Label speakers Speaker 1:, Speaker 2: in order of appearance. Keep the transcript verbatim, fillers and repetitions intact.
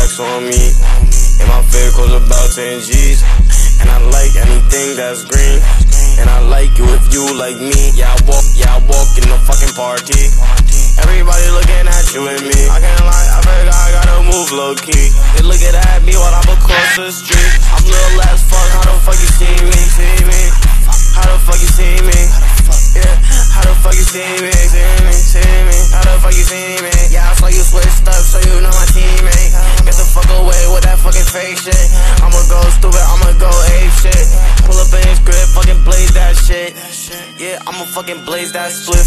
Speaker 1: racks on me. And my vehicle's about ten G's. And I like anything that's green. And I like you if you like me. Yeah, I walk, yeah, I walk in the fucking party. Everybody looking at you and me. I can't lie, I forgot I gotta move low key. They looking at me while I'm across the street. I'm little as fuck, how the fuck you see me? See me? How the fuck you see me? Yeah, how the fuck you see me? See me? See me? How the fuck you see me? Yeah, I saw you switched up, so you know my teammate. Get the fuck away with that fucking fake shit. I'ma go stupid, I'ma go ape shit. Pull up in his crib, fucking blaze that shit. Yeah, I'ma fucking blaze that split.